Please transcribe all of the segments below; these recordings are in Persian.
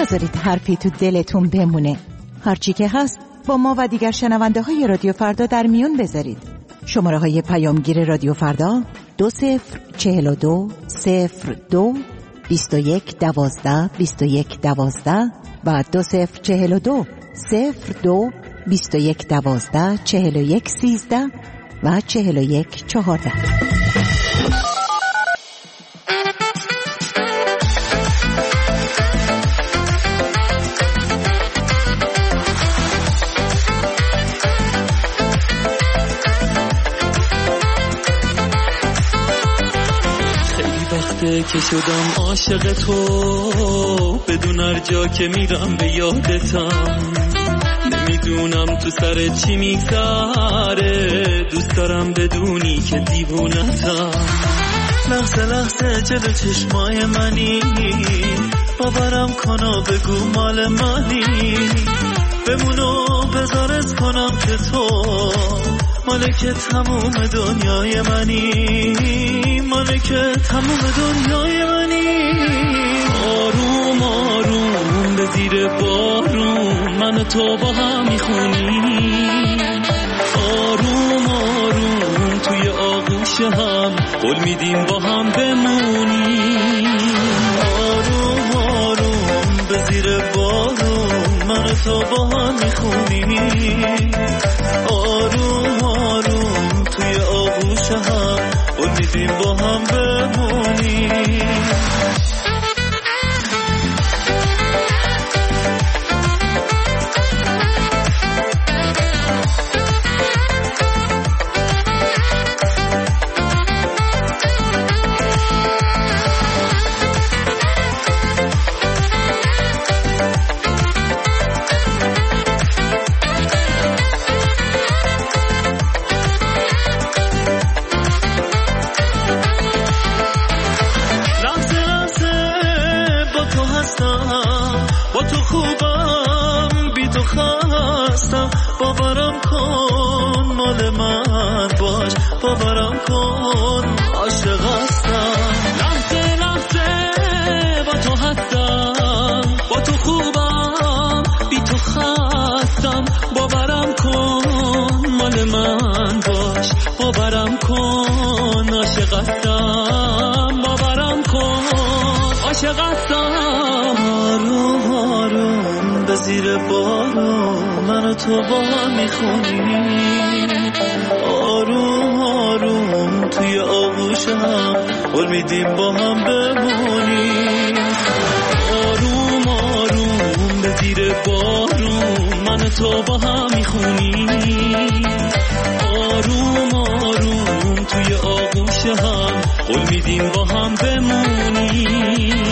نذارید حرفی تو دلتون بمونه. هرچی که هست با ما و دیگر شنونده های رادیو فردا در میون بذارید. شماره های پیامگیر رادیو فردا 2042 02 21 12 21 12 و 2042 02 21 12 41 13 و 41 14. که شدم عاشق تو، بدون هر جا که میرم به یادتم. نمیدونم تو سر چی میگذره، دوست دارم بدونی که دیوونتم. لحظه لحظه جلو چشمای منی، باورم کن و بگو مال منی. بمونو بذارت کنم که تو مالک تموم دنیای منی، مالک تموم دنیای منی. آروم آروم به زیر بارون من و تو با هم میخونیم. آروم آروم توی آغوش هم قول میدیم با هم بمونیم. آروم آروم به زیر بارون من و تو با هم میخونیم. آروم آروم توی آغوش هم قول میدیم با هم بمونیم. باورم کن مال من باش، باورم کن عاشق هستم. لحظه لحظه با تو هستم، با تو خوبم بی تو خستم. باورم کن مال من باش، باورم کن عاشق هستم. باورم کن عاشق هستم. آروم آروم به زیر بارون من و تو با هم میخونیم. آروم آروم توی آغوش هم قول میدیم با هم بمونیم. آروم آروم به زیر بارون من و تو با هم میخونیم. آروم آروم توی آغوش هم قول میدیم با هم بمونیم.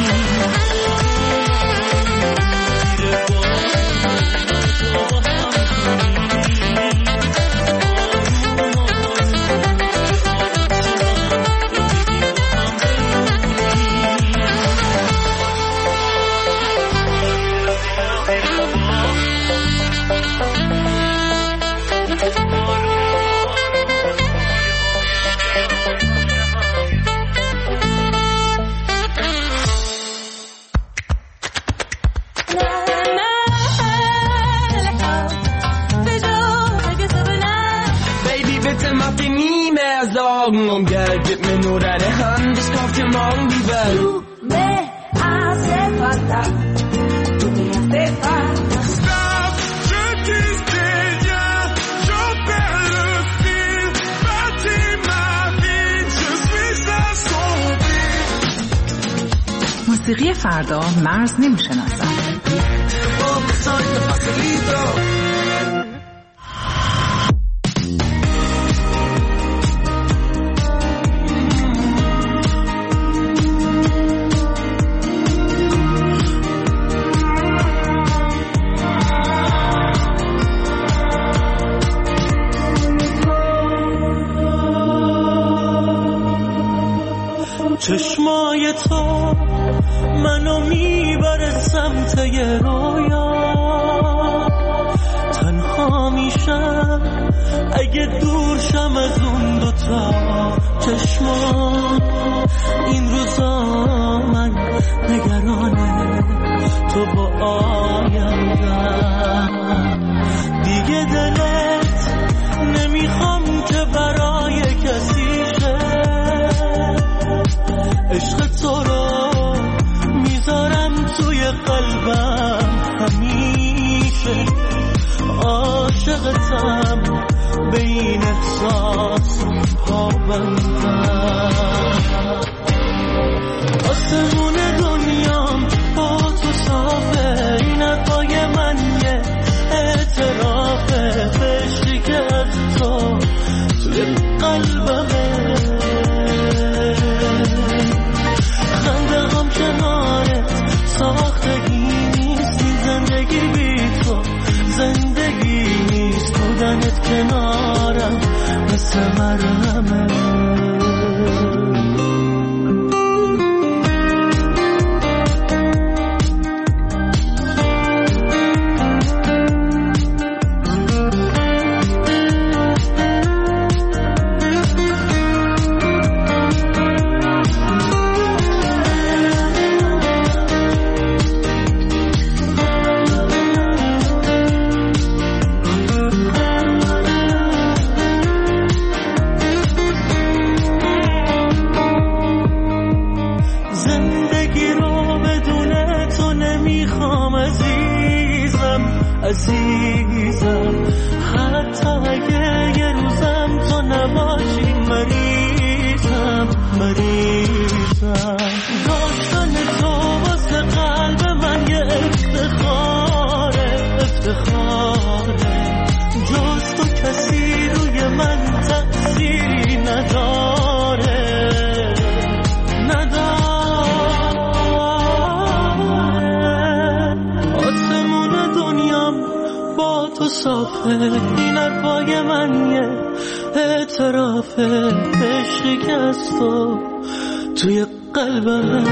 Om geld mir nur deine Hand, ich kauf dir morgen die Welt. Du me hace falta, tú me hace falta. Stop, je disais rien, j'en perds le fil. Bâtis ma vie, je suis assombri. موسیقی فردا مرز نمیشناسد. چشمای تو منو میبره سمت یه رویا. تنها میشم اگه دور شم از اون دوتا چشمان. این روزا من نگرانه تو با آیندم. دیگه دلت نمیخوام که برای کسی شه، عشق تو رو میذارم توی قلبم همیشه، عاشقتم به این احساس پابندم. آسمون دنیام با تو صافه، این حرفای من یه اعترافه، بشی که از تو توی قلبمه، خنده هم کنارت ساختگی نیست، این زندگی بی تو زندگی نیست، بودنت کنارم مثل مرهمه. عزیزم حتی اگه یه روزم تو نباشی، مریضم داشتن تو واسه قلب من یه افتخاره، جز تو کسی روی من تأثیری نداره. آسمون دنیام با تو صافه، این حرفای من یه اعترافه، عشقی که از تو توی قلبم،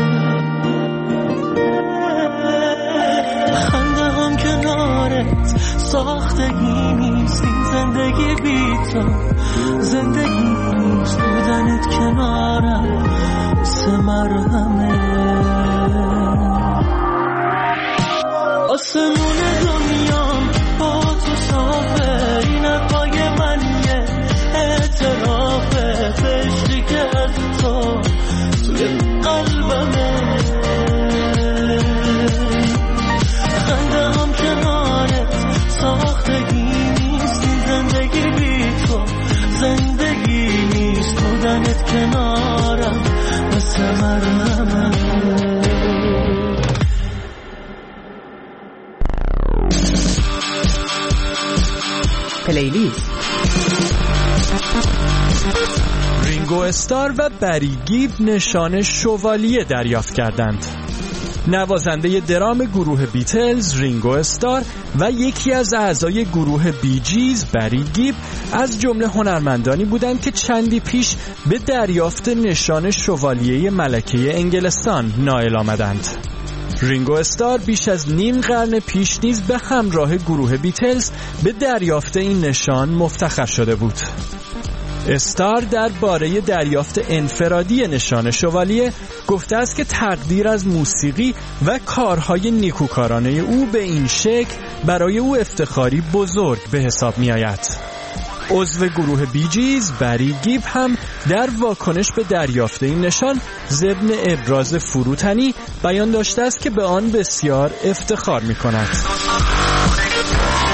خنده هم کنارت ساختگی نیست، این زندگی بی تو زندگی نیست، بودنت کنارم مثل مرهمه. آسمون دنیام با تو صافه، این حرفای من یه اعترافه، عشقی که از تو توی قلبمه، خنده هم کنارت ساختگی نیست، این زندگی بی تو زندگی نیست، بودنت کنارم مثل مرهمه. پلیلیست. رینگو استار و بری گیب نشان شوالیه دریافت کردند. نوازنده درام گروه بیتلز رینگو استار و یکی از اعضای گروه بی جیز بری گیب از جمله هنرمندانی بودند که چندی پیش به دریافت نشان شوالیه ملکه انگلستان نائل آمدند. رینگو استار بیش از نیم قرن پیش نیز به همراه گروه بیتلز به دریافت این نشان مفتخر شده بود. استار درباره دریافت انفرادی نشان شوالیه گفته است که تقدیر از موسیقی و کارهای نیکوکارانه او به این شکل برای او افتخاری بزرگ به حساب می آید. عضو گروه بی جیز بری گیب هم در واکنش به دریافت این نشان ضمن ابراز فروتنی بیان داشته است که به آن بسیار افتخار می کند.